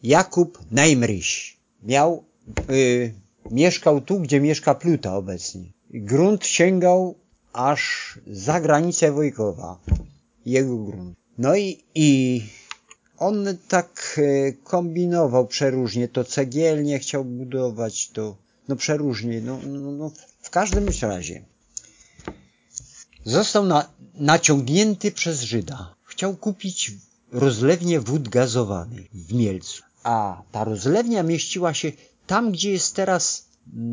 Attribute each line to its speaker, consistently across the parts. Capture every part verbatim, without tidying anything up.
Speaker 1: Jakub Najmryś miał, y, mieszkał tu, gdzie mieszka Pluta obecnie. Grunt sięgał aż za granicę Wojkowa. Jego grunt. No i, i on tak y, kombinował przeróżnie. To cegielnie chciał budować, to no przeróżnie. No, no, no w każdym razie. Został na, naciągnięty przez Żyda. Chciał kupić rozlewnię wód gazowanych w Mielcu. A ta rozlewnia mieściła się tam, gdzie jest teraz,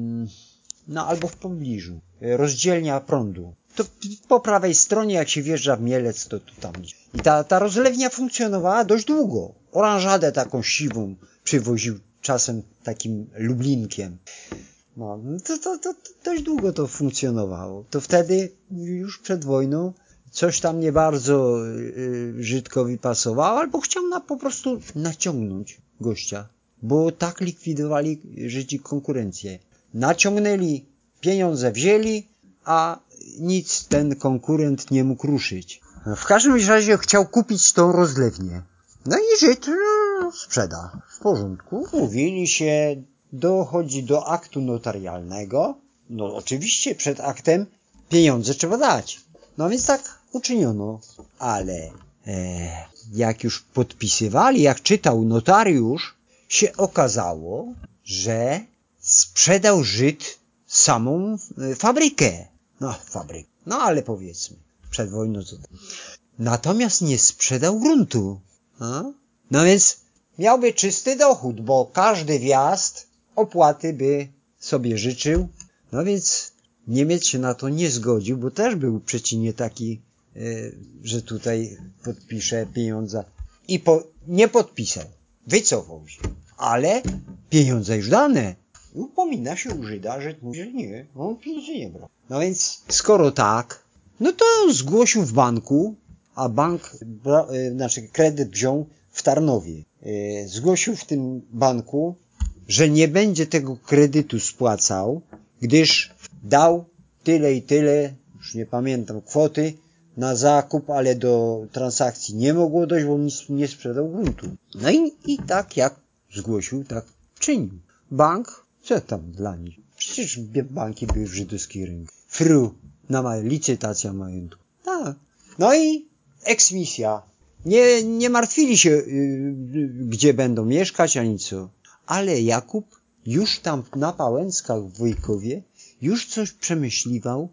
Speaker 1: no albo w pobliżu, rozdzielnia prądu. To po prawej stronie, jak się wjeżdża w Mielec, to, to tam. I ta, ta rozlewnia funkcjonowała dość długo. Oranżadę taką siwą przywoził czasem takim Lublinkiem. No, to, to, to, to dość długo to funkcjonowało. To wtedy, już przed wojną, coś tam nie bardzo y, Żydkowi pasowało, albo chciał na, po prostu naciągnąć gościa, bo tak likwidowali Żydzi konkurencję. Naciągnęli, pieniądze wzięli, a nic ten konkurent nie mógł ruszyć. W każdym razie chciał kupić tą rozlewnię. No i Żyd no, sprzeda. W porządku. Mówili się, dochodzi do aktu notarialnego. No oczywiście przed aktem pieniądze trzeba dać. No więc tak uczyniono. Ale e, jak już podpisywali, jak czytał notariusz, się okazało, że sprzedał Żyd samą e, fabrykę. No, fabrykę. No ale powiedzmy, przed wojną co. Natomiast nie sprzedał gruntu. A? No więc miałby czysty dochód, bo każdy wjazd opłaty by sobie życzył. No więc Niemiec się na to nie zgodził, bo też był przeciwnie taki, yy, że tutaj podpisze pieniądze. I po, nie podpisał. Wycofał się. Ale pieniądze już dane. Upomina się u Żyda, że mówi, że nie, on pieniędzy nie brał. No więc skoro tak, no to zgłosił w banku, a bank, bra, yy, znaczy kredyt wziął w Tarnowie. Yy, zgłosił w tym banku, że nie będzie tego kredytu spłacał, gdyż dał tyle i tyle, już nie pamiętam kwoty, na zakup, ale do transakcji nie mogło dojść, bo nic nie sprzedał gruntu. No i, i tak jak zgłosił, tak czynił. Bank, co tam dla nich? Przecież banki były w żydowskiej ręku. Fru, na ma- licytacja majątku. Tak. No i eksmisja. Nie, nie martwili się, yy, gdzie będą mieszkać, ani co. Ale Jakub już tam na Pałęckach w Wojkowie już coś przemyśliwał,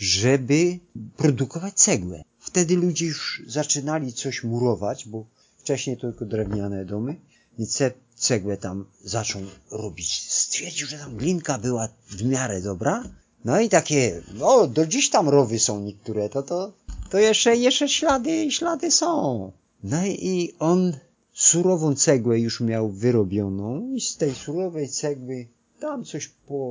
Speaker 1: żeby produkować cegłę. Wtedy ludzie już zaczynali coś murować, bo wcześniej tylko drewniane domy, więc cegłę tam zaczął robić. Stwierdził, że tam glinka była w miarę dobra. No i takie, no do dziś tam rowy są niektóre, to to, to jeszcze, jeszcze ślady, ślady są. No i on surową cegłę już miał wyrobioną i z tej surowej cegły tam coś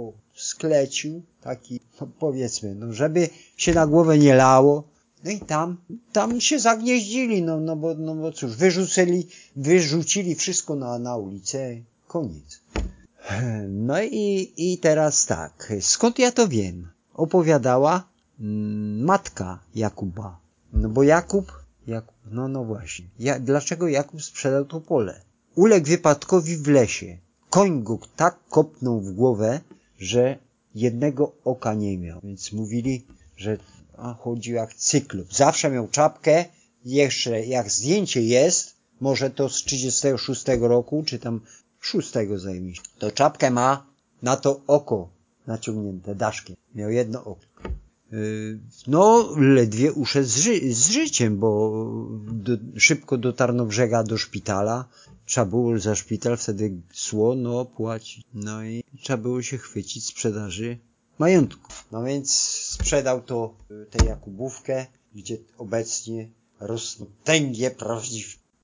Speaker 1: posklecił, taki, no powiedzmy, no żeby się na głowę nie lało. No i tam, tam się zagnieździli, no, no bo, no bo cóż, wyrzucili, wyrzucili wszystko na, na ulicę, koniec. No i, i teraz tak, skąd ja to wiem? Opowiadała mm, matka Jakuba. No bo Jakub, Jakub no no właśnie, ja, dlaczego Jakub sprzedał to pole? Uległ wypadkowi w lesie. Koń go tak kopnął w głowę, że jednego oka nie miał. Więc mówili, że a, chodził jak cyklop. Zawsze miał czapkę. Jeszcze jak zdjęcie jest, może to z trzydziestego szóstego roku, czy tam szóstego zajmie się. To czapkę ma na to oko naciągnięte daszkiem. Miał jedno oko. Yy, no, ledwie uszedł z, ży- z życiem, bo do, szybko dotarł do brzega do szpitala. Trzeba było za szpital wtedy słono płacić. No i trzeba było się chwycić sprzedaży majątku. No więc sprzedał to tę Jakubówkę, gdzie obecnie rosną tęgie prawdziw,